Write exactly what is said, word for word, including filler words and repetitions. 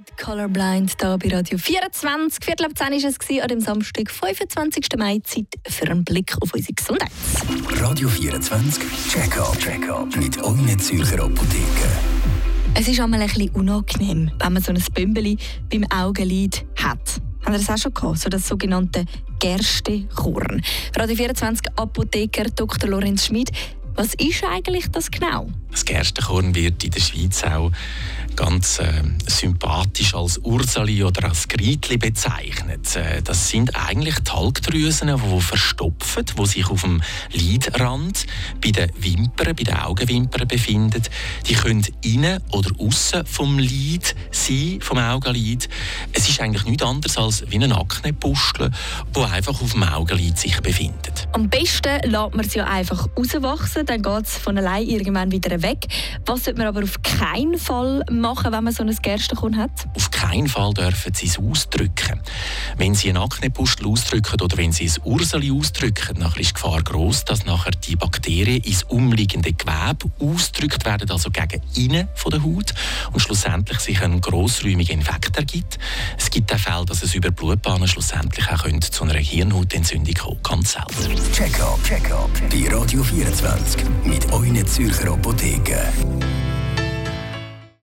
Colorblind hier bei Radio vierundzwanzig. Viertel ab zehn war es an dem Samstag, fünfundzwanzigsten Mai. Zeit für einen Blick auf unsere Gesundheit. Radio vierundzwanzig Check-up Check-up mit euren Zürcher Apotheken. Es ist einmal ein bisschen unangenehm, wenn man so ein Bümbeli beim Augenlid hat. Haben Sie das auch schon gehabt? So das sogenannte Gerstekorn. Radio vierundzwanzig Apotheker Doktor Lorenz Schmid. Was ist eigentlich das genau? Das Gerstenkorn wird in der Schweiz auch ganz äh, sympathisch als Ursali oder als Grietli bezeichnet. Äh, das sind eigentlich Talgdrüsen, die verstopfen, die sich auf dem Lidrand bei den Wimpern, bei den Augenwimpern befinden. Die können innen oder aussen vom Lid sein, vom Augenlid. Es ist eigentlich nichts anderes als wie eine Aknepustel, die einfach auf dem Augenlid sich befindet. Am besten lässt man es ja einfach rauswachsen, dann geht es von allein irgendwann wieder weg. Was sollte man aber auf keinen Fall machen, wenn man so ein Gerstenkorn hat? Auf keinen Fall dürfen Sie es ausdrücken. Wenn Sie eine Aknepustel ausdrücken oder wenn Sie ein Urseli ausdrücken, dann ist die Gefahr gross, dass nachher die Bakterien ins umliegende Gewebe ausgedrückt werden, also gegen innen von der Haut und schlussendlich sich ein grossräumiger Infekt ergibt. Es gibt auch Fälle, dass es über Blutbahnen schlussendlich auch zu einer Hirnhautentzündung kommen kann, ganz selten. Check-up Check-up bei Radio vierundzwanzig mit euren Zürcher Apotheken.